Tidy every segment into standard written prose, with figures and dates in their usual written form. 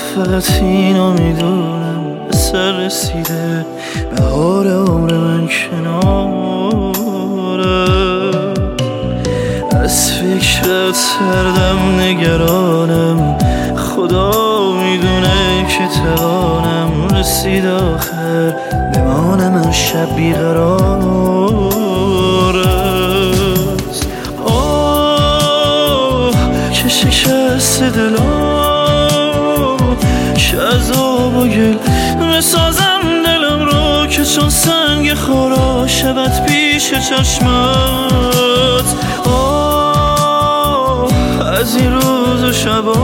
فقط اینو میدونم به سر رسیده بهار عمر من کناره. از فکرت سردم نگرانم، خدا میدونه که توانم رسید آخر بمانم من شب بیقرارت. آه که شکست دلم که از آب و گل بسازم دلم رو که چون سنگ خورا شود پیش چشمت. از این روز و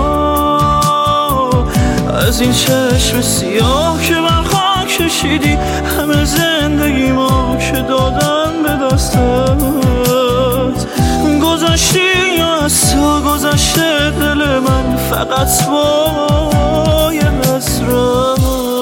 شبا، از این چشم سیاه که من خاک کشیدی، همه زندگی ما که دادن به دستت. گذشتی یا از تو گذشته دل من فقط با یه حسرت.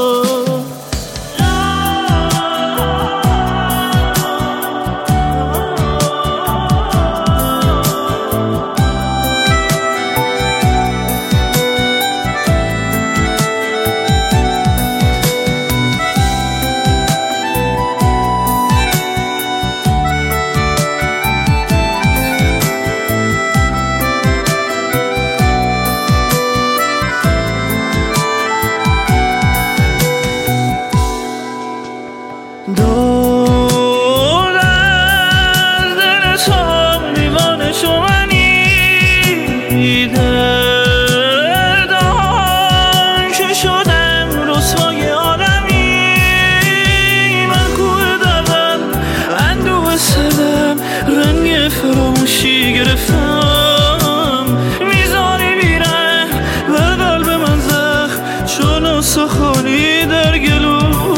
دور از دل تو دیوانه شو منی، دردان که شدم رسوای آدمی. من کوه دردم اندوه سردم رنگ فراموشی گرفتم. میزانی بیره بر قلب من زخم چون استخوانی در گلو.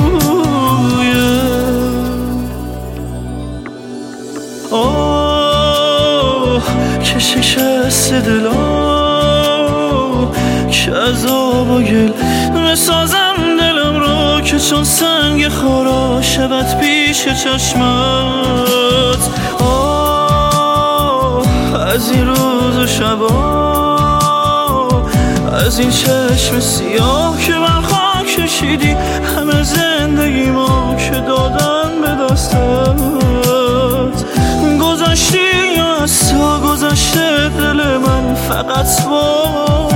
که شکست دلم که از آب و گل بسازم دلم رو که چون سنگ خورا شود پیش چشمت. از این روز و شبا، از این چشم سیاه که من خاک کشیدی، همه زندگی ما که دادن به دستت. گذشتی یا از تو گذشته دل من فقط با